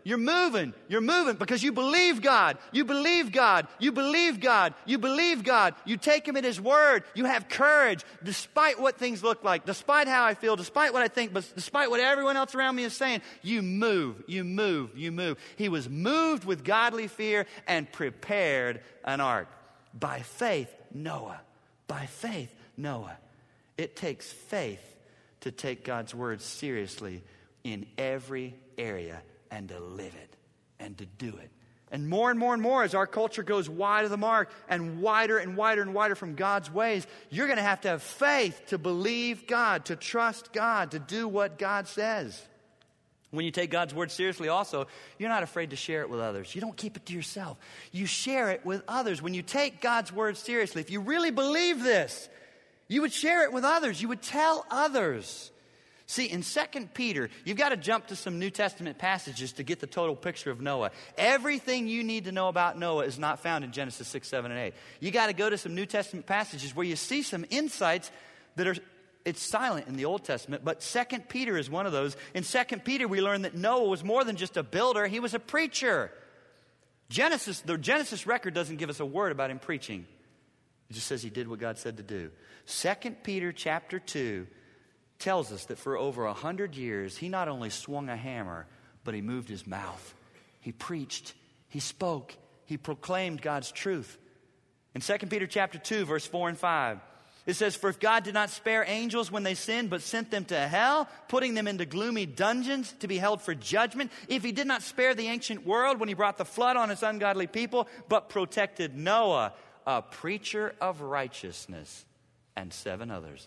You're moving. You're moving because you believe God. You believe God. You believe God. You believe God. You take Him at His word. You have courage despite what things look like, despite how I feel, despite what I think, but despite what everyone else around me is saying. You move. You move. You move. He was moved with godly fear and prepared an ark. By faith, Noah. By faith, Noah. It takes faith to take God's word seriously in every area and to live it and to do it. And more and more and more as our culture goes wide of the mark and wider and wider and wider from God's ways, you're going to have to have faith to believe God, to trust God, to do what God says. When you take God's word seriously also, you're not afraid to share it with others. You don't keep it to yourself. You share it with others. When you take God's word seriously, if you really believe this, you would share it with others. You would tell others. See, in Second Peter, you've got to jump to some New Testament passages to get the total picture of Noah. Everything you need to know about Noah is not found in Genesis six, seven, and eight. You got to go to some New Testament passages where you see some insights that are, it's silent in the Old Testament, but Second Peter is one of those. In Second Peter, we learn that Noah was more than just a builder, he was a preacher. Genesis, the Genesis record doesn't give us a word about him preaching. It just says he did what God said to do. Second Peter chapter two tells us that for over a hundred years, he not only swung a hammer, but he moved his mouth. He preached, he spoke, he proclaimed God's truth. In Second Peter chapter two, verse four and five, it says, "For if God did not spare angels when they sinned, but sent them to hell, putting them into gloomy dungeons to be held for judgment, if He did not spare the ancient world when He brought the flood on His ungodly people, but protected Noah, a preacher of righteousness, and seven others."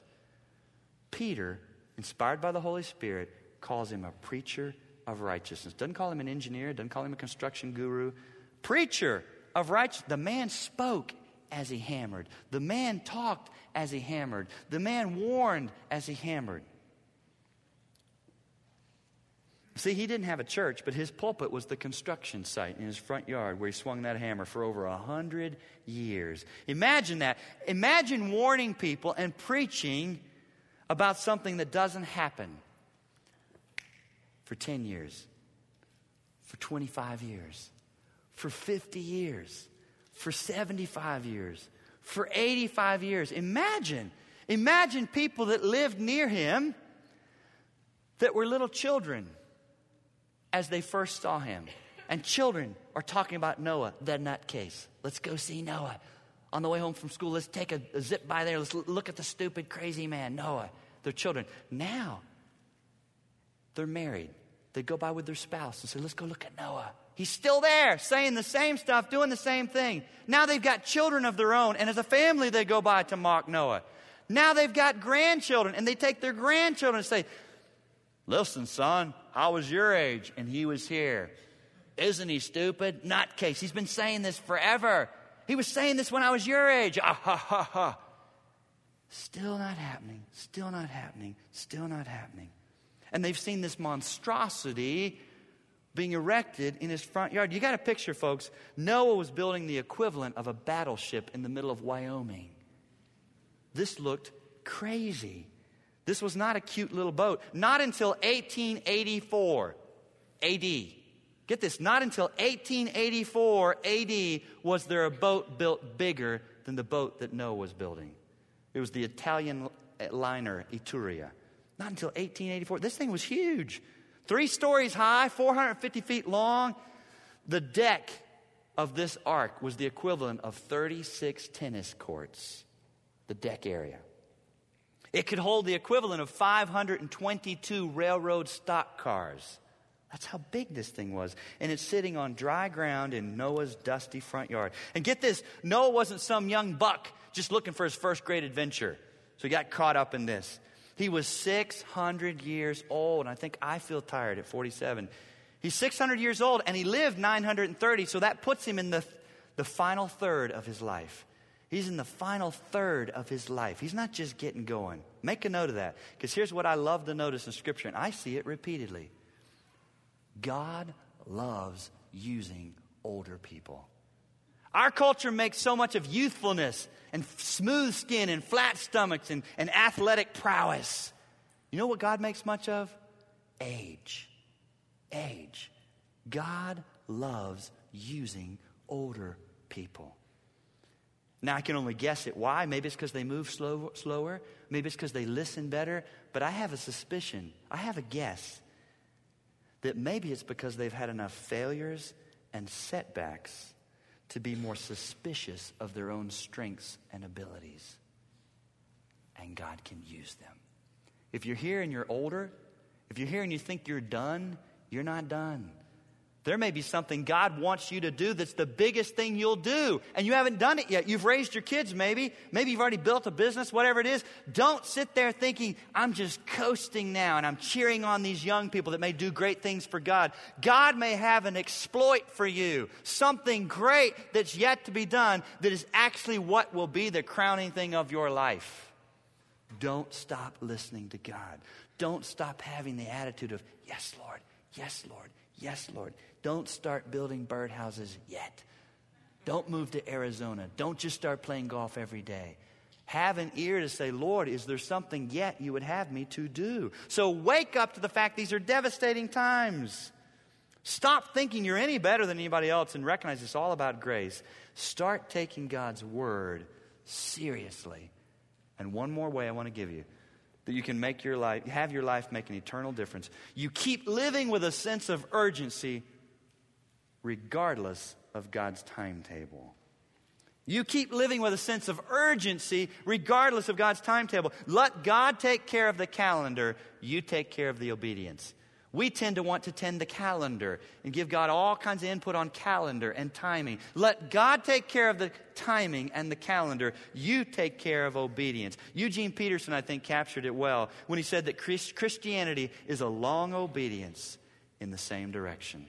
Peter, inspired by the Holy Spirit, calls him a preacher of righteousness. Doesn't call him an engineer, doesn't call him a construction guru. Preacher of righteousness. The man spoke as he hammered. The man talked as he hammered. The man warned as he hammered. See, he didn't have a church, but his pulpit was the construction site in his front yard where he swung that hammer for over a hundred years. Imagine that. Imagine warning people and preaching about something that doesn't happen for ten years, for twenty-five years, for fifty years, for seventy-five years, for eighty-five years. Imagine, imagine people that lived near him that were little children as they first saw him. And children are talking about Noah, the nutcase. Let's go see Noah. On the way home from school, let's take a, a zip by there. Let's look at the stupid, crazy man, Noah. They're children. Now, they're married. They go by with their spouse and say, let's go look at Noah. He's still there, saying the same stuff, doing the same thing. Now they've got children of their own, and as a family, they go by to mock Noah. Now they've got grandchildren, and they take their grandchildren and say, listen, son, I was your age, and he was here. Isn't he stupid? Nutcase. He's been saying this forever. He was saying this when I was your age. Ah, ha, ha, ha. Still not happening. Still not happening. Still not happening. And they've seen this monstrosity being erected in his front yard. You got a picture, folks. Noah was building the equivalent of a battleship in the middle of Wyoming. This looked crazy. This was not a cute little boat. Not until eighteen eighty-four A D. Get this, not until eighteen eighty-four A D was there a boat built bigger than the boat that Noah was building. It was the Italian liner Etruria. Not until eighteen eighty-four. This thing was huge. Three stories high, four hundred fifty feet long. The deck of this ark was the equivalent of thirty-six tennis courts. The deck area. It could hold the equivalent of five hundred twenty-two railroad stock cars. That's how big this thing was. And it's sitting on dry ground in Noah's dusty front yard. And get this, Noah wasn't some young buck just looking for his first great adventure. So he got caught up in this. He was six hundred years old. And I think I feel tired at forty-seven. He's six hundred years old and he lived nine hundred thirty. So that puts him in the, the final third of his life. He's in the final third of his life. He's not just getting going. Make a note of that. Because here's what I love to notice in Scripture. And I see it repeatedly. God loves using older people. Our culture makes so much of youthfulness and smooth skin and flat stomachs and, and athletic prowess. You know what God makes much of? Age. Age. God loves using older people. Now, I can only guess it. Why? Maybe it's because they move slow, slower. Maybe it's because they listen better. But I have a suspicion, I have a guess, that maybe it's because they've had enough failures and setbacks to be more suspicious of their own strengths and abilities. And God can use them. If you're here and you're older, if you're here and you think you're done, you're not done. There may be something God wants you to do that's the biggest thing you'll do, and you haven't done it yet. You've raised your kids maybe. Maybe you've already built a business, whatever it is. Don't sit there thinking, I'm just coasting now, and I'm cheering on these young people that may do great things for God. God may have an exploit for you, something great that's yet to be done that is actually what will be the crowning thing of your life. Don't stop listening to God. Don't stop having the attitude of, yes, Lord, yes, Lord, yes, Lord. Don't start building birdhouses yet. Don't move to Arizona. Don't just start playing golf every day. Have an ear to say, Lord, is there something yet you would have me to do? So wake up to the fact these are devastating times. Stop thinking you're any better than anybody else and recognize it's all about grace. Start taking God's word seriously. And one more way I want to give you that you can make your life, have your life make an eternal difference. You keep living with a sense of urgency regardless of God's timetable. You keep living with a sense of urgency regardless of God's timetable. Let God take care of the calendar. You take care of the obedience. We tend to want to tend the calendar and give God all kinds of input on calendar and timing. Let God take care of the timing and the calendar. You take care of obedience. Eugene Peterson, I think, captured it well when he said that Christianity is a long obedience in the same direction.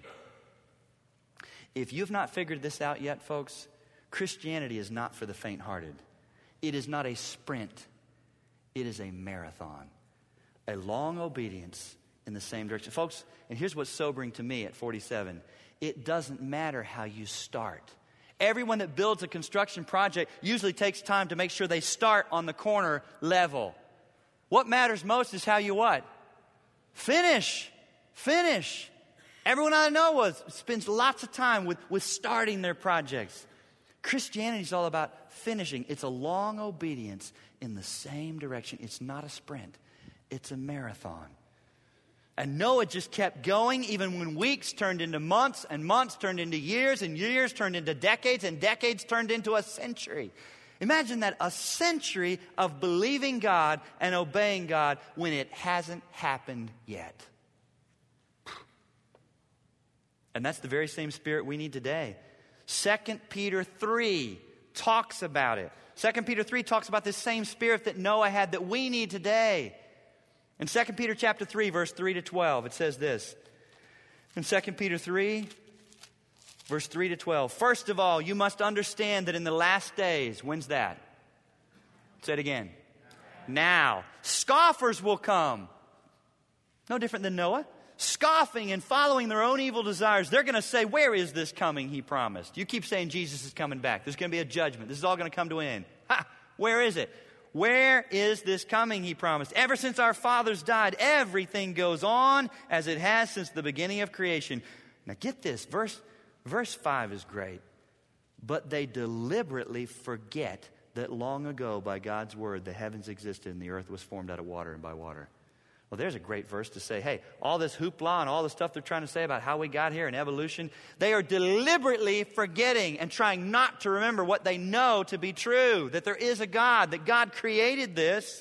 If you've not figured this out yet, folks, Christianity is not for the faint-hearted. It is not a sprint. It is a marathon. A long obedience in the same direction. Folks, and here's what's sobering to me at forty-seven. It doesn't matter how you start. Everyone that builds a construction project usually takes time to make sure they start on the corner level. What matters most is how you what? Finish. Finish. Everyone I know was, spends lots of time with, with starting their projects. Christianity is all about finishing. It's a long obedience in the same direction. It's not a sprint. It's a marathon. And Noah just kept going even when weeks turned into months and months turned into years and years turned into decades and decades turned into a century. Imagine that, a century of believing God and obeying God when it hasn't happened yet. And that's the very same spirit we need today. Second Peter three talks about it. Second Peter three talks about this same spirit that Noah had that we need today. In Second Peter chapter three, verse three to twelve, it says this. In Second Peter three, verse three to twelve. First of all, you must understand that in the last days, when's that? Say it again. Now. Scoffers will come. No different than Noah. Scoffing and following their own evil desires. They're going to say, where is this coming he promised? You keep saying Jesus is coming back. There's going to be a judgment. This is all going to come to an end. Ha! Where is it? Where is this coming he promised? Ever since our fathers died, everything goes on as it has since the beginning of creation. Now get this. Verse, verse five is great. But they deliberately forget that long ago by God's word the heavens existed and the earth was formed out of water and by water. Well, there's a great verse to say, hey, all this hoopla and all the stuff they're trying to say about how we got here and evolution, they are deliberately forgetting and trying not to remember what they know to be true, that there is a God, that God created this.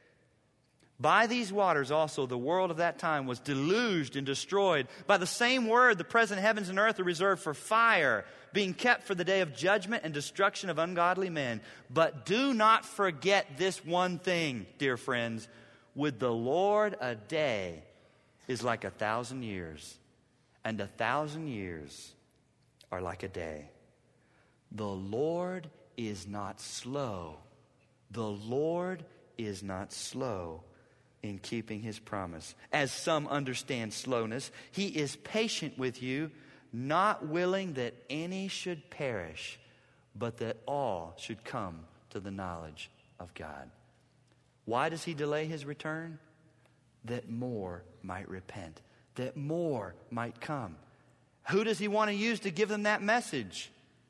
By these waters also the world of that time was deluged and destroyed. By the same word, the present heavens and earth are reserved for fire, being kept for the day of judgment and destruction of ungodly men. But do not forget this one thing, dear friends. With the Lord, a day is like a thousand years, and a thousand years are like a day. The Lord is not slow. The Lord is not slow in keeping his promise, as some understand slowness. He is patient with you, not willing that any should perish, but that all should come to the knowledge of God. Why does he delay his return? That more might repent, that more might come. Who does he want to use to give them that message?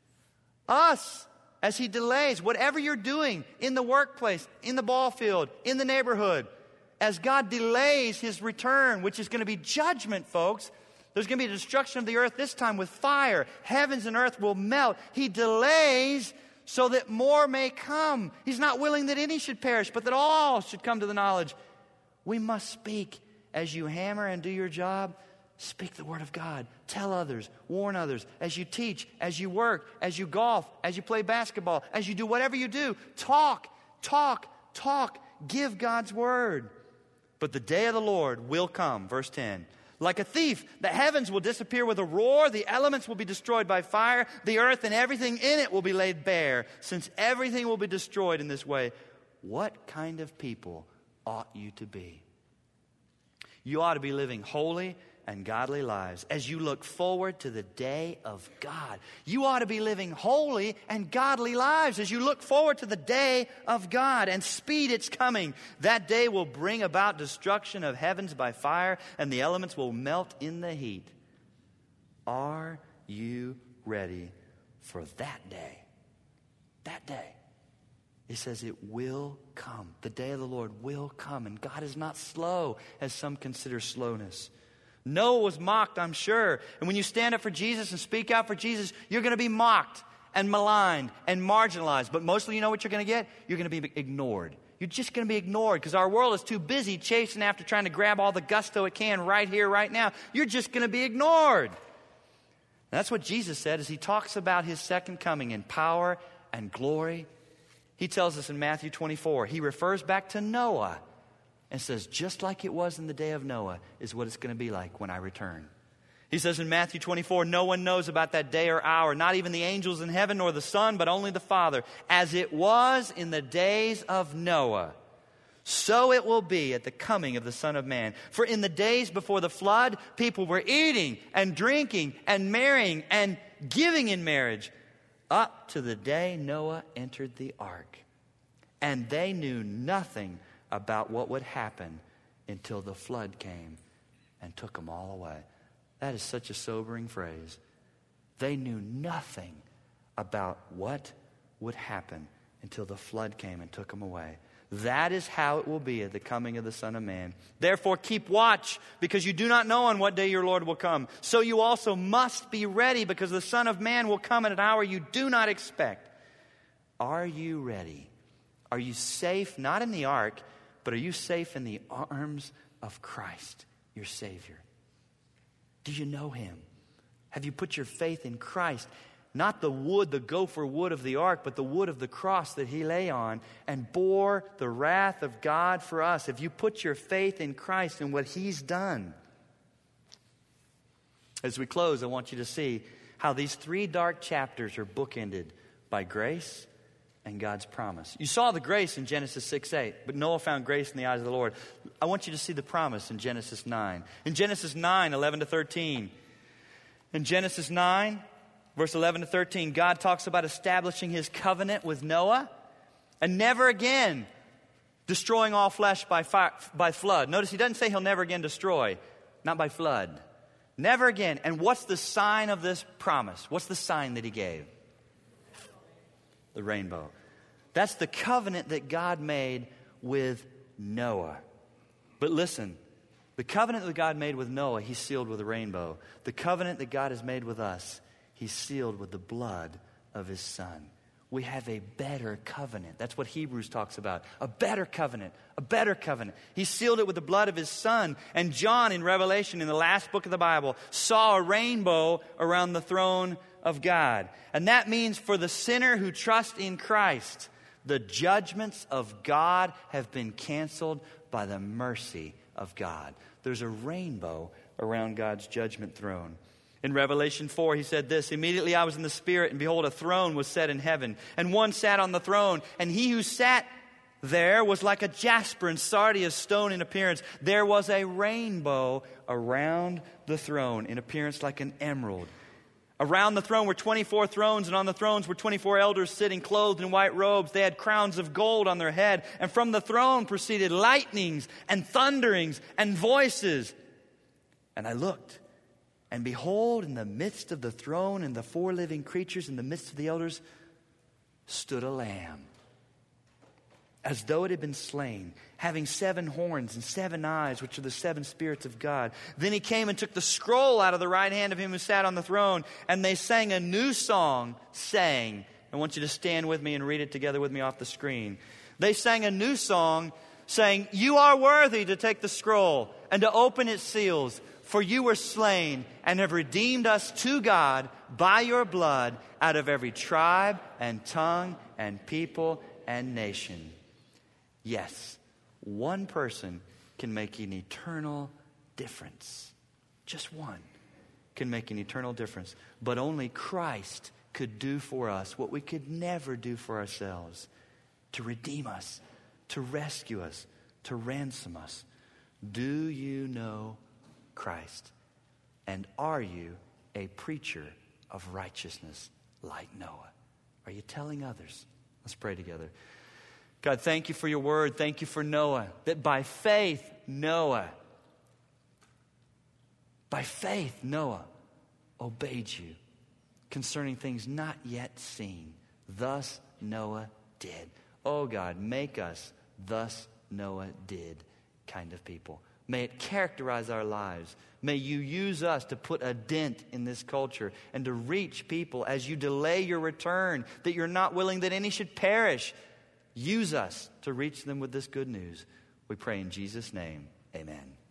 Us, as he delays. Whatever you're doing in the workplace, in the ball field, in the neighborhood, as God delays his return, which is going to be judgment, folks. There's going to be a destruction of the earth, this time with fire. Heavens and earth will melt. He delays so that more may come. He's not willing that any should perish, but that all should come to the knowledge. We must speak. As you hammer and do your job, speak the word of God. Tell others, warn others. As you teach, as you work, as you golf, as you play basketball, as you do whatever you do, talk, talk, talk. Give God's word. But the day of the Lord will come, verse ten. Like a thief, the heavens will disappear with a roar. The elements will be destroyed by fire. The earth and everything in it will be laid bare. Since everything will be destroyed in this way, what kind of people ought you to be? You ought to be living holy and godly lives as you look forward to the day of God. You ought to be living holy and godly lives as you look forward to the day of God, and speed its coming. That day will bring about destruction of heavens by fire, and the elements will melt in the heat. Are you ready for that day? That day. He says it will come. The day of the Lord will come, and God is not slow, as some consider slowness. Noah was mocked, I'm sure. And when you stand up for Jesus and speak out for Jesus, you're going to be mocked and maligned and marginalized. But mostly, you know what you're going to get? You're going to be ignored. You're just going to be ignored because our world is too busy chasing after trying to grab all the gusto it can right here, right now. You're just going to be ignored. And that's what Jesus said as he talks about his second coming in power and glory. He tells us in Matthew twenty-four, he refers back to Noah and says, just like it was in the day of Noah is what it's going to be like when I return. He says in Matthew twenty-four, no one knows about that day or hour, not even the angels in heaven nor the Son, but only the Father. As it was in the days of Noah, so it will be at the coming of the Son of Man. For in the days before the flood, people were eating and drinking and marrying and giving in marriage up to the day Noah entered the ark. And they knew nothing about what would happen until the flood came and took them all away. That is such a sobering phrase. They knew nothing about what would happen until the flood came and took them away. That is how it will be at the coming of the Son of Man. Therefore, keep watch, because you do not know on what day your Lord will come. So you also must be ready, because the Son of Man will come at an hour you do not expect. Are you ready? Are you safe, not in the ark, but are you safe in the arms of Christ, your Savior? Do you know him? Have you put your faith in Christ? Not the wood, the gopher wood of the ark, but the wood of the cross that he lay on and bore the wrath of God for us. Have you put your faith in Christ and what he's done? As we close, I want you to see how these three dark chapters are bookended by grace and God's promise. You saw the grace in Genesis six eight, but Noah found grace in the eyes of the Lord. I want you to see the promise in Genesis nine. In Genesis nine, eleven to thirteen. In Genesis nine, verse eleven to thirteen, God talks about establishing his covenant with Noah and never again destroying all flesh by fire, by flood. Notice he doesn't say he'll never again destroy, not by flood. Never again. And what's the sign of this promise? What's the sign that he gave? The rainbow. That's the covenant that God made with Noah. But listen, the covenant that God made with Noah, he sealed with a rainbow. The covenant that God has made with us, he's sealed with the blood of his Son. We have a better covenant. That's what Hebrews talks about. A better covenant. A better covenant. He sealed it with the blood of his Son. And John in Revelation, in the last book of the Bible, saw a rainbow around the throne of God. And that means for the sinner who trusts in Christ, the judgments of God have been canceled by the mercy of God. There's a rainbow around God's judgment throne. In Revelation four, he said this, immediately I was in the Spirit, and behold, a throne was set in heaven. And one sat on the throne, and he who sat there was like a jasper and sardius stone in appearance. There was a rainbow around the throne, in appearance like an emerald. Around the throne were twenty-four thrones, and on the thrones were twenty-four elders sitting, clothed in white robes. They had crowns of gold on their head. And from the throne proceeded lightnings and thunderings and voices. And I looked, And behold, in the midst of the throne and the four living creatures, in the midst of the elders, stood a lamb, as though it had been slain, having seven horns and seven eyes, which are the seven spirits of God. Then he came and took the scroll out of the right hand of him who sat on the throne, and they sang a new song, saying, I want you to stand with me and read it together with me off the screen. They sang a new song, saying, you are worthy to take the scroll and to open its seals, for you were slain and have redeemed us to God by your blood out of every tribe and tongue and people and nation. Yes, one person can make an eternal difference. Just one can make an eternal difference. But only Christ could do for us what we could never do for ourselves. To redeem us, to rescue us, to ransom us. Do you know Christ? And are you a preacher of righteousness like Noah? Are you telling others? Let's pray together. God, thank you for your word. Thank you for Noah. That by faith, Noah, by faith, Noah obeyed you concerning things not yet seen. Thus Noah did. Oh God, make us thus Noah did kind of people. May it characterize our lives. May you use us to put a dent in this culture and to reach people as you delay your return, that you're not willing that any should perish. Use us to reach them with this good news. We pray in Jesus' name. Amen.